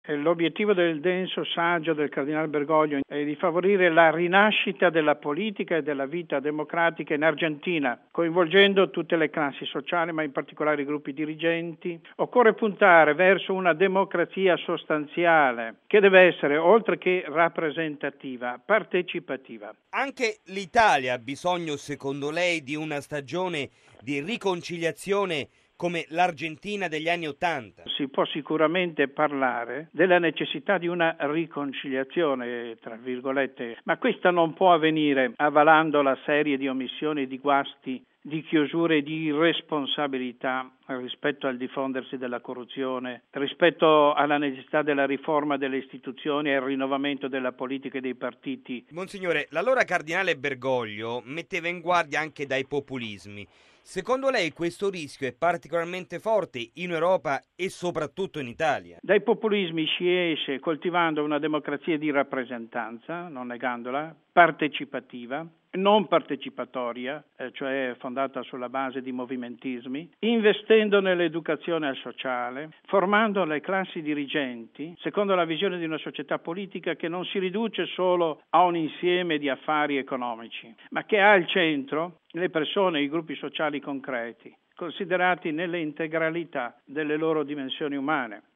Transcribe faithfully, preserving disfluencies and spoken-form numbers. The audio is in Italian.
L'obiettivo del denso saggio del cardinale Bergoglio è di favorire la rinascita della politica e della vita democratica in Argentina, coinvolgendo tutte le classi sociali, ma in particolare i gruppi dirigenti. Occorre puntare verso una democrazia sostanziale che deve essere, oltre che rappresentativa, partecipativa. Anche l'Italia ha bisogno, secondo lei, di una stagione di riconciliazione come l'Argentina degli anni Ottanta? Si può sicuramente parlare della necessità di una riconciliazione, tra virgolette, ma questa non può avvenire avvalando la serie di omissioni e di guasti, di chiusure e di irresponsabilità rispetto al diffondersi della corruzione, rispetto alla necessità della riforma delle istituzioni e al rinnovamento della politica e dei partiti. Monsignore, l'allora cardinale Bergoglio metteva in guardia anche dai populismi. Secondo lei questo rischio è particolarmente forte in Europa e soprattutto in Italia? Dai populismi si esce coltivando una democrazia di rappresentanza, non negandola, partecipativa, non partecipatoria, eh, cioè fondata sulla base di movimentismi, investendo nell'educazione al sociale, formando le classi dirigenti secondo la visione di una società politica che non si riduce solo a un insieme di affari economici, ma che ha al centro le persone e i gruppi sociali concreti, considerati nelle integralità delle loro dimensioni umane.